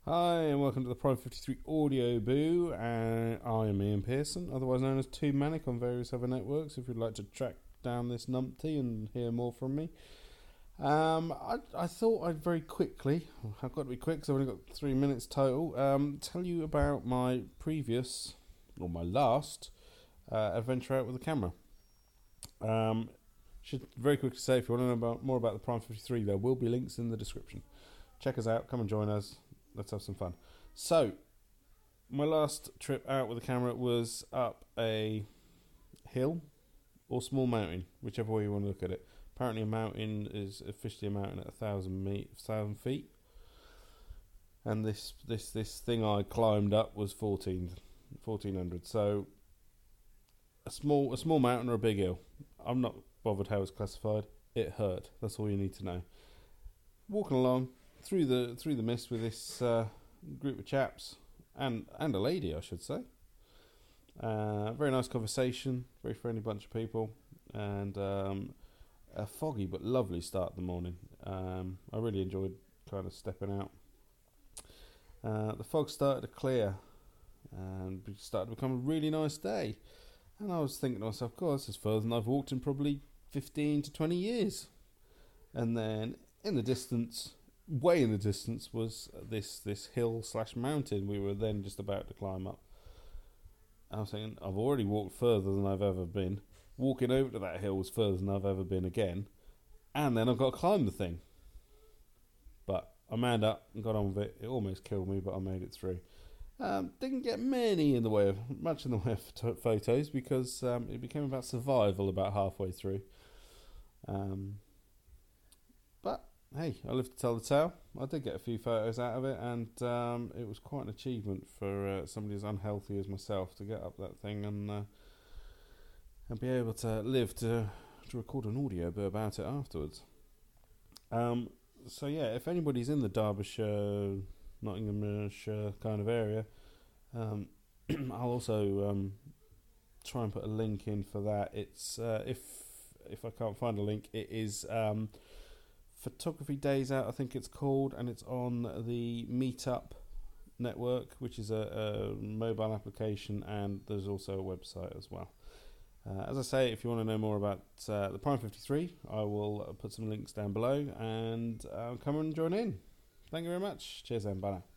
Hi, and welcome to the Prime 53 Audio Boo. I am Ian Pearson, otherwise known as 2 Manic on various other networks, if you'd like to track down this numpty and hear more from me. I thought I'd very quickly, I've got to be quick because I've only got 3 minutes total, tell you about my previous, or my last, adventure out with a camera. Should very quickly say, if you want to know more about the Prime 53, there will be links in the description. Check us out, come and join us. Let's have some fun. So, my last trip out with the camera was up a hill or small mountain, whichever way you want to look at it. Apparently, a mountain is officially a mountain at 1,000 feet, and this thing I climbed up was 1,400. So, a small mountain or a big hill. I'm not bothered how it's classified. It hurt. That's all you need to know. Walking along through the mist with this group of chaps and a lady, I should say. Very nice conversation, very friendly bunch of people, and a foggy but lovely start of the morning. I really enjoyed kind of stepping out. The fog started to clear, and it started to become a really nice day. And I was thinking to myself, God, this is further than I've walked in probably 15 to 20 years. And then in the distance, way in the distance, was this hill / mountain we were then just about to climb up. I was thinking, I've already walked further than I've ever been. Walking over to that hill was further than I've ever been again. And then I've got to climb the thing. But I manned up and got on with it. It almost killed me, but I made it through. Didn't get much in the way of photos because it became about survival about halfway through. But hey, I lived to tell the tale. I did get a few photos out of it, and it was quite an achievement for somebody as unhealthy as myself to get up that thing and be able to live to record an audio bit about it afterwards. So yeah, if anybody's in the Derbyshire, Nottinghamshire kind of area, I'll also try and put a link in for that. It's if I can't find a link, it is Photography Days Out, I think it's called, and it's on the Meetup network, which is a mobile application, and there's also a website as well. As I say, if you want to know more about the Prime 53, I will put some links down below, and come and join in. Thank you very much. Cheers and bye now.